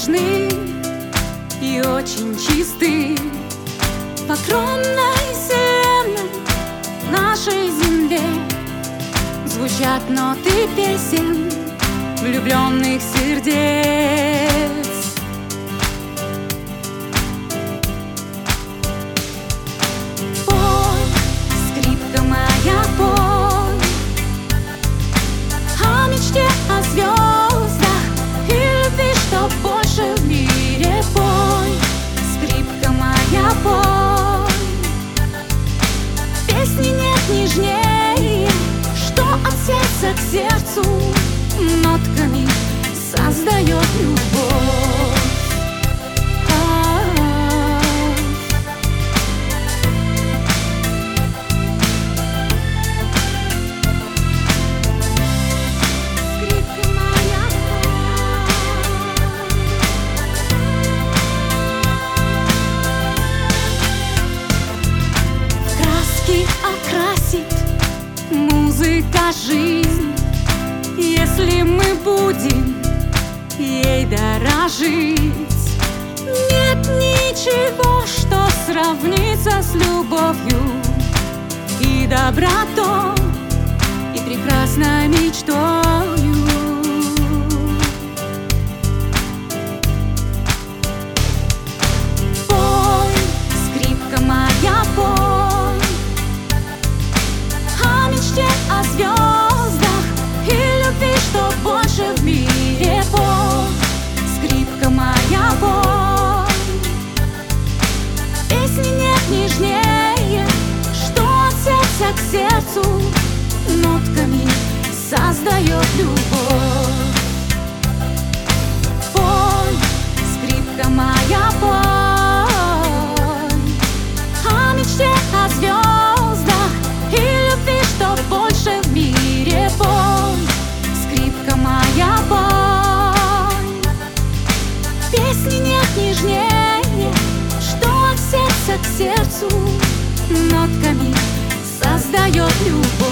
нежны и очень чисты. По огромной вселенной нашей земле звучат ноты песен влюбленных сердец. Пой, скрипка моя, пой о мечте, о звездах и любви, что больше в мире. Пой, скрипка моя, пой. Песни нет нежнее, что от сердца к сердцу нотками создает любовь. Скрипка моя, в краски окрасит музыка жизнь, если мы будем ей дорожить. Нет ничего, что сравнится с любовью и добротой, и прекрасной мечтою. Пой, скрипка моя, пой о мечте, о звездах и любви, что больше в мире. Пой, скрипка моя, пой. Песни нет нежнее, что от сердца к сердцу нотками создает любовь. Пой, скрипка моя, пой о мечте, о звездах и любви, что больше в мире. Пой, скрипка моя, пой. Песни нет нежнее, что от сердца к сердцу нотками создает любовь.